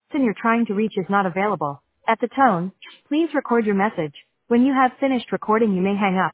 person you're trying to reach is not available. At the tone, please record your message. When you have finished recording, you may hang up.